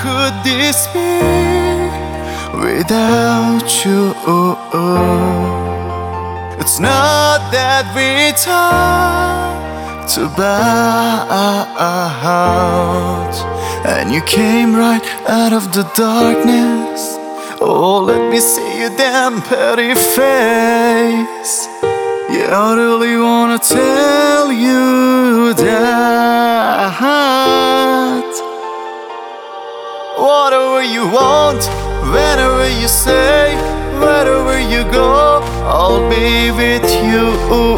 could this be without you? It's not that we talked about, and you came right out of the darkness. Oh, let me see your damn pretty face. Yeah, I really wanna tell you that whatever you want, whenever you say, wherever you go, I'll be with you.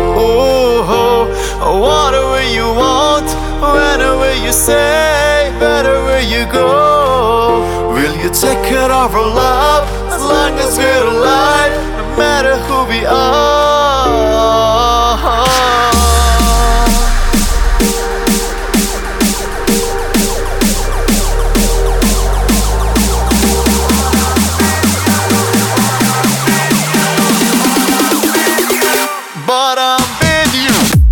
Whatever you want, whenever you say, wherever you go, will you take care of our love as long as we're alive, no matter who we are? But I'm with you.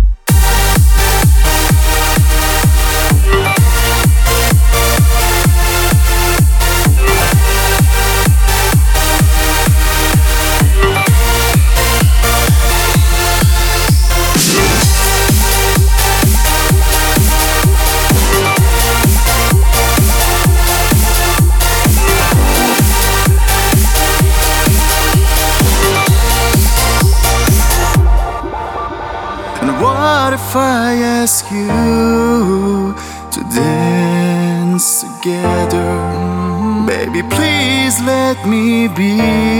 And what if I ask you to dance together? Baby, please let me be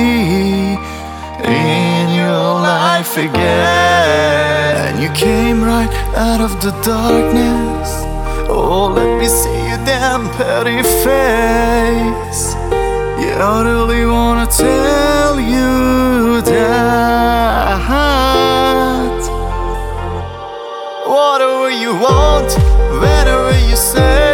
in your life again. And you came right out of the darkness. Oh, let me see your damn pretty face. Yeah, I really wanna tell you that whatever you want, whenever you say,